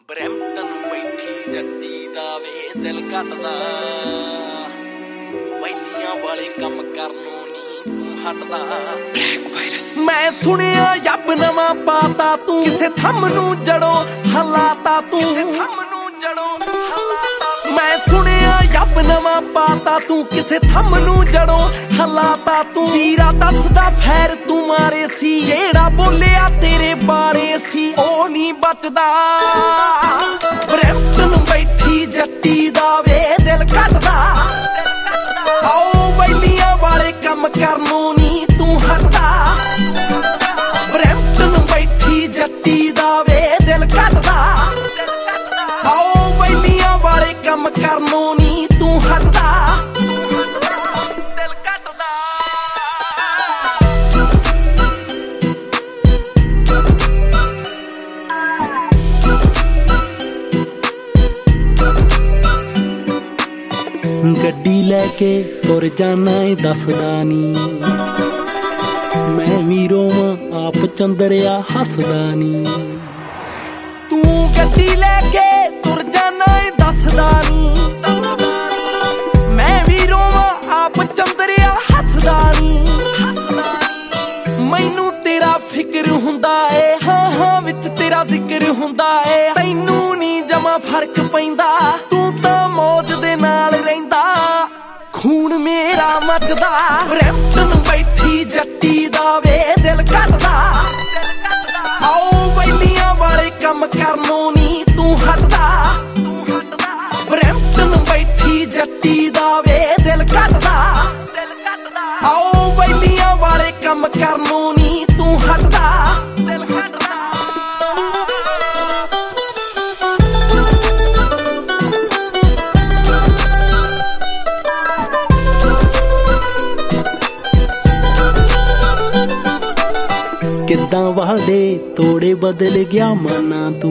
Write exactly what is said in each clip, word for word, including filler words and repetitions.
Brampton ਬੈਠੀ ਜੱਟੀ ਦਾ ਵੇ ਦਿਲ ਘਟਦਾ, ਵੈਲੀਆਂ ਵਾਲੇ ਕੰਮ ਕਰਨੋਂ ਨੀ ਤੂੰ ਹਟਦਾ। ਮੈਂ ਸੁਣਿਆ ਯੱਬ ਨਵਾਂ ਪਾਤਾ ਤੂੰ, ਕਿਸੇ ਥੰਮ ਨੂੰ ਜੜੋਂ ਹਲਾਤਾ ਤੂੰ, ਕਿਸੇ ਥੰਮ ਨੂੰ ਜੜੋਂ ਹਲਾਤਾ ਤੂੰ। ਮੈਂ ਸੁਣਿਆ ਯੱਬ ਨਵਾਂ ਪਾਤਾ ਤੂੰ, ਕਿਸੇ ਥੰਮ ਨੂੰ ਜੜੋਂ ਹਲਾਤਾ ਤੂੰ। ਵੀਰਾ ਦੱਸਦਾ ਫੈਰ ਤੂੰ ਮਾਰੇ ਸੀ, ਜਿਹੜਾ ਬੋਲਿਆ ਤੇਰੇ ਬਾਰੇ ਸੀ ਉਹ ਨੀ ਬਚਦਾ। ਬਰੈਂਪਟਨ ਬੈਠੀ ਜੱਟੀ ਦਾ ਵੇ ਦਿਲ ਘਟਦਾ, ਆਓ ਵੈਲੀਆਂ ਵਾਲੇ ਕੰਮ ਕਰਨੋਂ ਨੀ ਤੂੰ ਹਟਦਾ। ਬਰੈਂਪਟਨ ਬੈਠੀ ਜੱਟੀ ਦਾ ਵੇ ਦਿਲ ਘਟਦਾ, ਆਓ ਵੈਲੀਆਂ ਵਾਲੇ ਕੰਮ ਕਰਨੋਂ ਨੀ ਤੂੰ ਹਟਦਾ। ਦਿਲ ਘਟਦਾ ਗੱਡੀ ਲੈ ਕੇ ਤੁਰ ਜਾਣਾ ਏ ਦੱਸਦਾ ਨੀ, ਮੈਂ ਵੀ ਰੋਵਾਂ ਆਪ ਚੰਦਰਿਆ ਹੱਸਦਾ ਨੀ। ਤੂੰ ਗੱਡੀ ਲੈ ਕੇ ਤੁਰ ਜਾਣਾ ਏ ਦੱਸਦਾ ਨੀ, ਮੈਂ ਵੀ ਰੋਵਾਂ ਆਪ ਚੰਦਰਿਆ ਹੱਸਦਾ ਨੀ। ਮੈਨੂੰ ਤੇਰਾ ਫਿਕਰ ਹੁੰਦਾ ਏ, ਸਾਹਾਂ ਵਿੱਚ ਤੇਰਾ ਜ਼ਿਕਰ ਹੁੰਦਾ ਏ। ਤੈਨੂੰ ਨੀ ਜਮਾ ਫਰਕ ਪੈਂਦਾ, ਤੂੰ ਤਾਂ ਮੌਜ ਦੇ ਨਾਲ ਰਹਿੰਦਾ, ਖੂਨ ਮੇਰਾ ਮੱਚਦਾ। ਬਰੈਂਪਟਨ ਬੈਠੀ ਜੱਟੀ ਦਾ ਵੇ ਦਿਲ ਘਟਦਾ, ਆਓ ਵੈਲੀਆਂ ਵਾਲੇ ਕੰਮ ਕਰਨੋਂ ਨੀ ਤੂੰ ਹਟਦਾ। ਬਰੈਂਪਟਨ ਬੈਠੀ ਜੱਟੀ ਦਾ ਵੇ ਦਿਲ ਘਟਦਾ, ਆਓ ਵੈਲੀਆਂ ਵਾਲੇ ਕੰਮ ਕਰਨੋਂ ਨੀ ਤੂੰ ਹਟਦਾ। ਦਿਲ ਘਟਦਾ ਕਿੱਦਾਂ ਵਾਦੇ ਤੋੜੇ ਬਦਲ ਗਿਆ ਮਾਨਾ ਤੂੰ,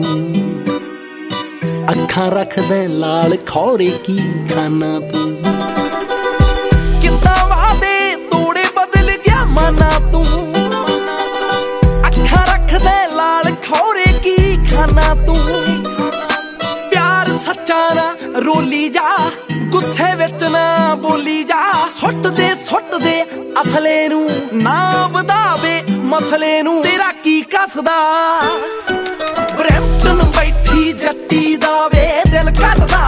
ਅੱਖਾਂ ਰੱਖਦਾ ਲਾਲ ਖੌਰੇ ਕੀ ਖਾਨਾ ਤੂੰ। ਕਿੱਦਾਂ ਵਾਦੇ ਤੋੜੇ ਬਦਲ ਗਿਆ ਮਾਨਾ ਤੂੰ, ਅੱਖਾਂ ਰੱਖਦਾ ਲਾਲ ਖੌਰੇ ਕੀ ਖਾਨਾ ਤੂੰ। ਪਿਆਰ ਸੱਚਾ ਨਾ ਰੋਲੀ ਜਾ, ਗੁੱਸੇ ਵਿੱਚ ਨਾ ਬੋਲੀ ਜਾ। ਸੁੱਟ ਦੇ ਸੁੱਟ ਦੇ ਅਸਲੇ ਨੂੰ, ਨਾ ਵਧਾਵੇ ਮਸਲੇ ਨੂੰ, ਤੇਰਾ ਕੀ ਕੱਸਦਾ। ਬਰੈਂਪਟਨ ਬੈਠੀ ਜੱਟੀ ਦਾ ਵੇ ਦਿਲ ਘਟਦਾ,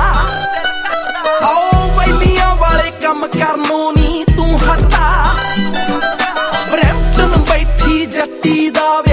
ਆਓ ਵੈਲੀਆਂ ਵਾਲੇ ਕੰਮ ਕਰਨੋਂ ਨੀ ਤੂੰ ਹਟਦਾ। ਬਰੈਂਪਟਨ ਬੈਠੀ ਜੱਟੀ ਦਾ